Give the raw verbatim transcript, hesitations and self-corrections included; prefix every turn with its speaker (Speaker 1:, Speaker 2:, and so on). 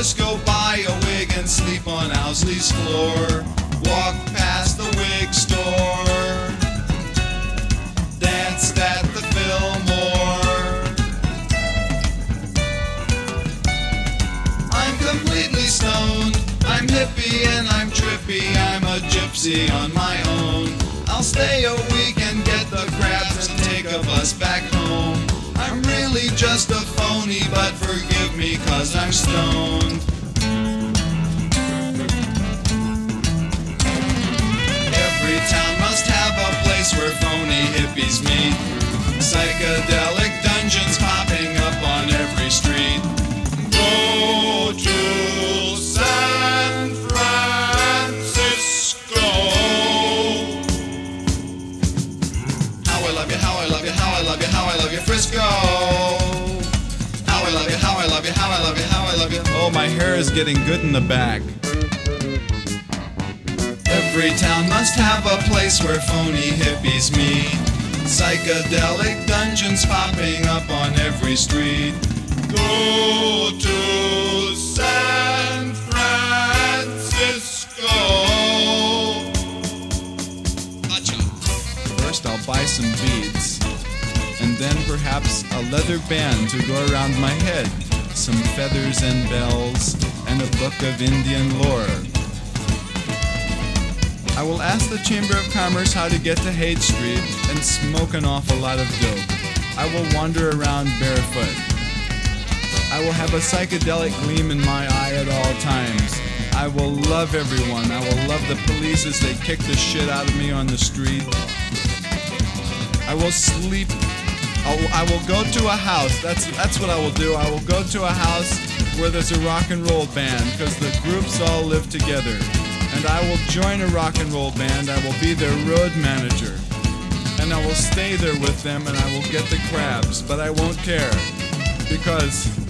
Speaker 1: Frisco, buy a wig and sleep on Owsley's floor. Walk past the wig store, danced at the Fillmore. I'm completely stoned, I'm hippie and I'm trippy, I'm a gypsy on my own. I'll stay a week and get the crabs and take a bus back home. I'm really just a phony, but forgive me 'cause I'm stoned. Every town must have a place where phony hippies meet. Psychedelic dungeons popping up on every street. Go to San Francisco. How I love you, how I love you, how I love you, how I love you, Frisco. How I love you, how I love you, how I love you, how I love you.
Speaker 2: Oh, my hair is getting good in the back.
Speaker 1: Every town must have a place where phony hippies meet. Psychedelic dungeons popping up on every street. Go to San Francisco. Gotcha.
Speaker 2: First, I'll buy some beads, and then perhaps a leather band to go around my head, some feathers and bells, and a book of Indian lore. I will ask the Chamber of Commerce how to get to Haight Street and smoke an awful lot of dope. I will wander around barefoot. I will have a psychedelic gleam in my eye at all times. I will love everyone. I will love the police as they kick the shit out of me on the street. I will sleep. I will, I will go to a house. That's that's what I will do. I will go to a house where there's a rock and roll band because the groups all live together. And I will join a rock and roll band. I will be their road manager. And I will stay there with them and I will get the crabs, but I won't care because